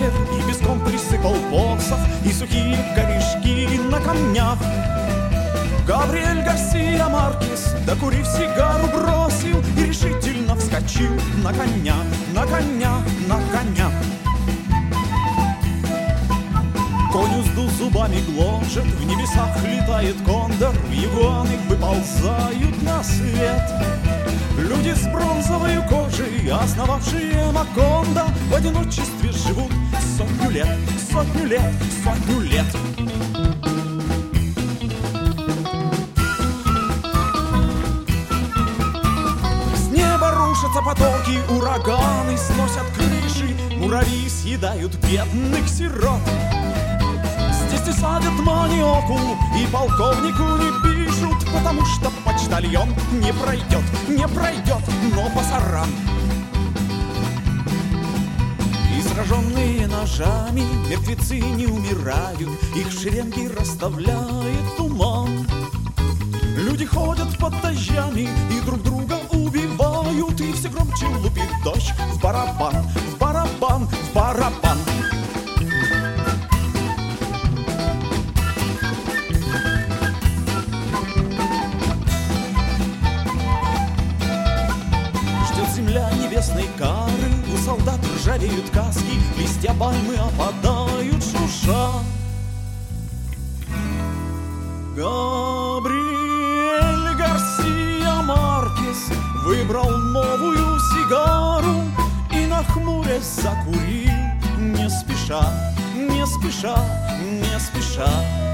ветер и песком присыпал посох, и сухие корешки на камнях. Габриэль Гарсия Маркес, докурив сигару, бросил и решительно вскочил на коня, на коня, на коня. Конь узду зубами гложет, в небесах летает кондор, ягуаны выползают на свет. Люди с бронзовой кожей, основавшие Макондо, в одиночестве живут сотню лет, сотню лет, сотню лет. С неба рушатся потоки, ураганы сносят крыши, муравьи съедают бедных сирот. Здесь не садят маниоку и полковнику не пишут, потому что почтальон не пройдет, не пройдет, но пасаран. И сраженные ножами мертвецы не умирают, их шеренги расставляет туман. Люди ходят под дождями и друг друга убивают, и все громче лупит дождь в барабан, в барабан, в барабан. Земля небесной кары, у солдат ржавеют каски, листья пальмы опадают шурша. Габриэль Гарсия Маркес выбрал новую сигару и, нахмурясь, закурил, не спеша, не спеша, не спеша.